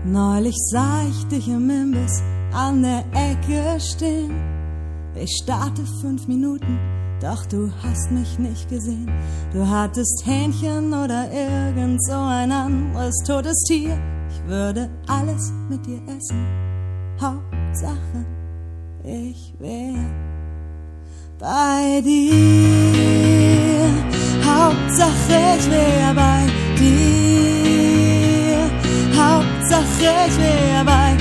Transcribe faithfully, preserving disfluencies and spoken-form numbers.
Neulich sah ich dich im Imbiss an der Ecke stehen. Ich starrte fünf Minuten, doch du hast mich nicht gesehen. Du hattest Hähnchen oder irgend so ein anderes totes Tier. Ich würde alles mit dir essen, Hauptsache ich wär bei dir. Hauptsache ich wär bei dir. Hauptsache ich wär bei